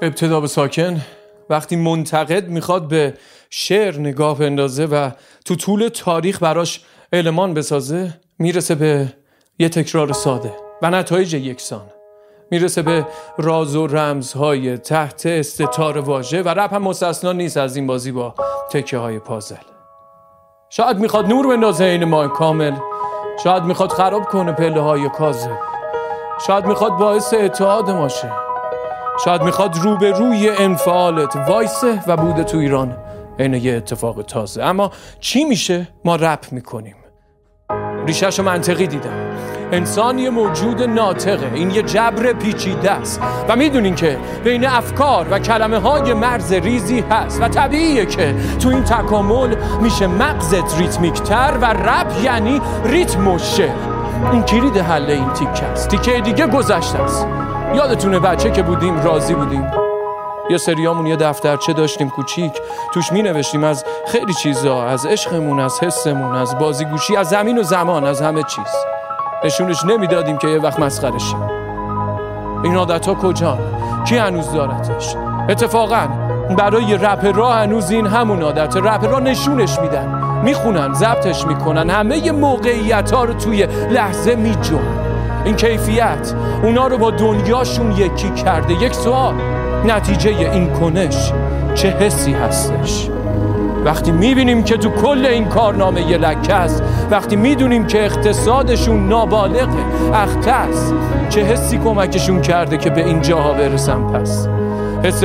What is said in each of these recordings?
ابتدا به ساکن. وقتی منتقد میخواد به شعر نگاه بندازه و تو طول تاریخ براش المان بسازه، میرسه به یه تکرار ساده و نتایج یکسان. میرسه به راز و رمزهای تحت استتار واژه و رپ هم مستثنا نیست از این بازی با تکه های پازل. شاید میخواد نور بندازه این ماه کامل، شاید میخواد خراب کنه پله های کاذب، شاید میخواد باعث اتحاد ما شه، شاید میخواد روبروی انفعالت وایسه و بوده تو ایران اینه یه اتفاق تازه. اما چی میشه؟ ما رپ میکنیم. ریشه‌شو منطقی دیدم. انسان یه موجود ناطقه، این یه جبر پیچیده است و میدونین که بین افکار و کلمه های مرز ریزی هست و طبیعیه که تو این تکامل میشه مغزت ریتمیکتر و رپ یعنی ریتم و شعر. این کلید حل این تیکه است. تیکه دیگه گذشته است. یادتونه بچه که بودیم راضی بودیم؟ یه سریامون یه دفترچه داشتیم کوچیک، توش می نوشتیم از خیلی چیزا، از عشقمون، از حسمون، از بازیگوشی، از زمین و زمان، از همه چیز. نشونش نمیدادیم که یه وقت مسخره شیم. این عادت‌ها کجان؟ کی هنوز دارتش؟ اتفاقا برای رپرها هنوز این همون عادت. رپرها نشونش میدن، میخونن، ضبطش میکنن، همه موقعیت‌ها رو توی لحظه میجون. این کیفیت اونا رو با دنیاشون یکی کرده. یک سوال، نتیجه این کنش چه حسی هستش؟ وقتی میبینیم که تو کل این کارنامه یه لکه است، وقتی میدونیم که اقتصادشون نابالغه، اخته است، چه حسی کمکشون کرده که به این جاها برسن؟ پس حس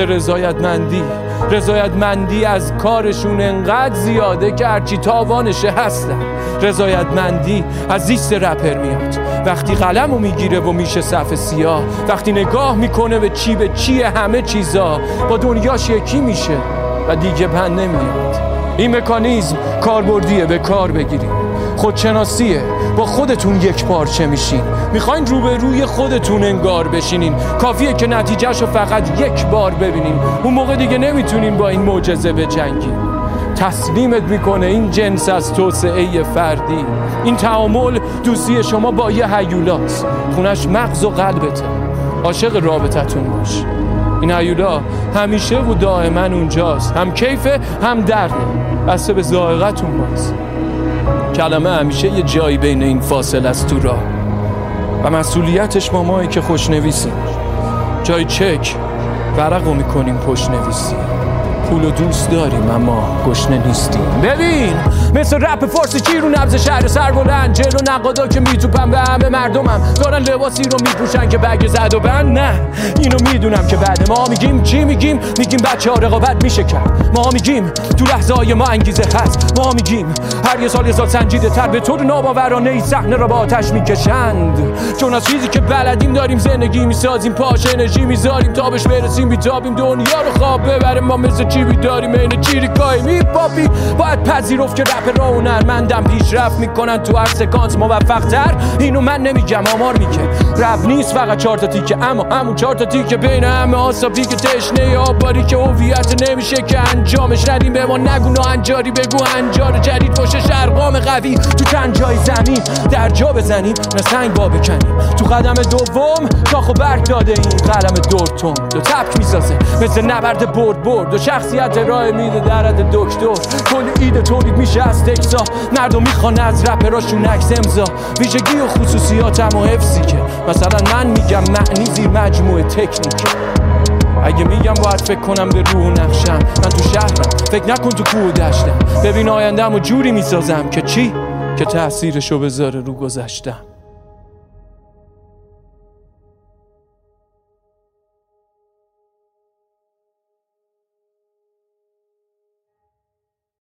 رضایتمندی از کارشون انقدر زیاده که هرچی تاوانشه هستن. رضایتمندی از زیست رپر میاد وقتی قلمو میگیره و میشه صف سیاه، وقتی نگاه میکنه به چیه همه چیزا، با دنیاش یکی میشه و دیگه بند نمیاد. این مکانیزم کاربردیه، به کار بگیریم. خودشناسیه، با خودتون یک پارچه میشین. میخواین روبروی خودتون انگار بشینین، کافیه که نتیجهشو فقط یک بار ببینین. اون موقع دیگه نمیتونین با این معجزه بجنگین. تسلیمت میکنه این جنس از توسعه فردی. این تعامل دوستی شما با یه هیولاست، خونش مغز و قلبته. عاشق رابطتون باش. این هیولا همیشه و دائما اونجاست، هم کیفه هم درده، بسته به ذائقتون باز. کلمه همیشه یه جایی بین این فاصله است تو راه و مسئولیتش ما مایی که خوشنویسیم. جای چک ورقو میکنیم پشت نویسی. پولو دوست داریم اما گشنه نیستیم. ببین مثل رپ فارسی چی رو نبض شهر سربلند، جلو نقادا که میتوپن به همه مردمم، دارن لباسی رو میپوشن که بگ زد و بند. نه اینو میدونم که بعد ما میگیم چی میگیم بچه ها رقابت میشه کرد. ما میگیم تو لحظه های ما انگیزه هست. ما میگیم هر یه سال سنجیده تر به طور ناباورانه ای صحنه رو با آتش میکشند. چون از چیزی که بلدیم داریم زندگی میسازیم، پاش انرژی میذاریم تا بهش برسیم، بیتابیم دنیا رو خواب ببریم. ما مثل چی بیداریم این چیریکای میپاپی. باید پذیرفت که رپ را هنرمندم پیشرفت میکنن تو هر سکانس موفق تر. اینو من نمیگم، آمار میگه. رپ نیست فقط 4 تا تیکه، اما همون 4 تا تیکه بین همه آسابی که تشنه آباری که هویت نمیشه که انجامش ندیم. به ما نگو ناهنجاری، بگو هنجار جدید پشتش ارقام قوی تو چند جای زمین در جا بزنیم، نه سنگ با بکنیم. تو قدم دوم شاخ و برگ داده این قلم دورتون دو تبک میسازه مثل نبرد برد و شخصیت ارائه میده در حد دکتر. کل ایده تولید میشه از تکسا، مردم میخوان از رپراشون عکس امضا، ویژگی و خصوصیاتم و حفظی که مثلا من میگم معنی زیر مجموعه تکنیکه. اگه میگم باید فکر کنم به روح و نقشم، من تو شهرم، فکر نکن تو کوه و دشتم. ببین آینده‌مو جوری میسازم که چی؟ که تأثیرشو بذاره رو گذشتم.